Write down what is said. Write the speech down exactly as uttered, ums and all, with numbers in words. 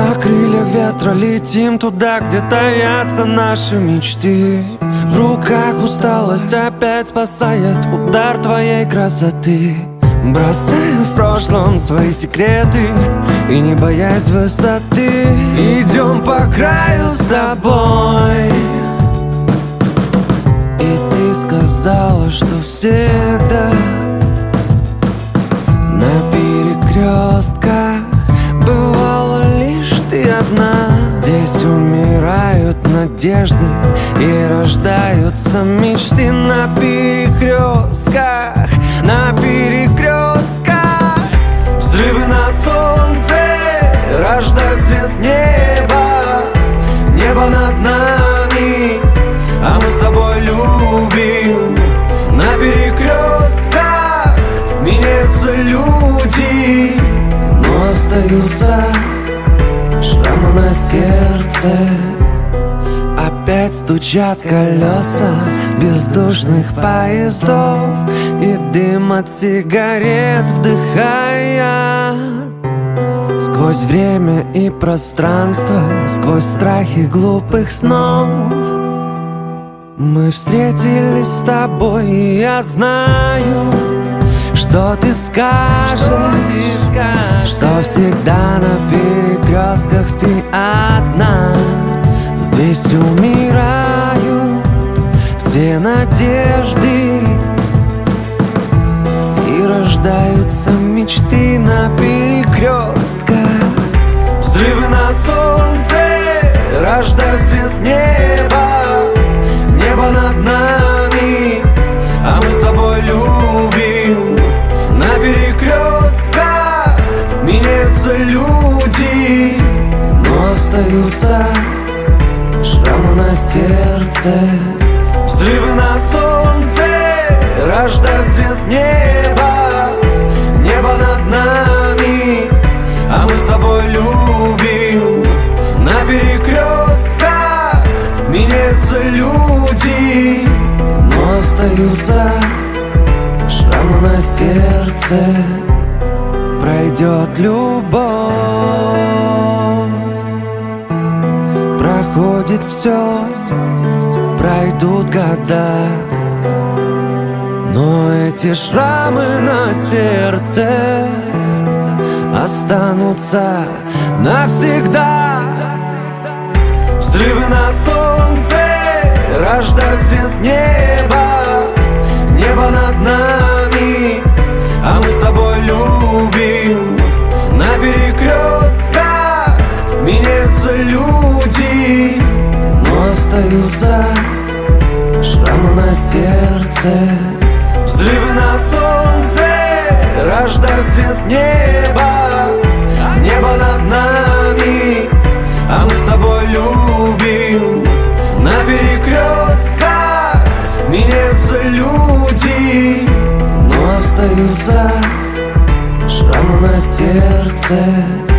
На крыльях ветра летим туда, где таятся наши мечты. В руках усталость опять спасает удар твоей красоты. Бросаем в прошлом свои секреты и, не боясь высоты, идем по краю с тобой. И ты сказала, что всегда на перекрестках бывала лишь ты одна. Здесь умирают надежды и рождаются мечты. На перекрестках, на перекрестках взрывы на солнце рождают цвет неба. Небо над нами, а мы с тобой любим. На перекрестках меняются люди, но остаются шрамы на сердце. Опять стучат колеса бездушных поездов, и дым от сигарет вдыхая. Сквозь время и пространство, сквозь страхи глупых снов, мы встретились с тобой, и я знаю, что ты скажешь, что, ты скажешь, что всегда на перекрестках ты одна. Здесь умирают все надежды и рождаются мечты. На перекрестках взрывы на солнце рождают цвет неба. Небо над нами, а мы с тобой любим. На перекрестках меняются люди, но остаются шрамы на сердце. Взрывы на солнце рождают цвет неба. Небо над нами, а мы с тобой любим. На перекрестках меняются люди, но остаются шрамы на сердце. Пройдет любовь, проходит все, пройдут года, но эти шрамы на сердце останутся навсегда. Взрывы на солнце рождают цвет неба. Небо над нами, а мы с тобой любим. На перекрестках меняются люди, но остаются шрамы на сердце. Взрывы на солнце рождают цвет неба. Небо над нами, а мы с тобой любим. На перекрестках меняются люди, но остаются шрамы на сердце.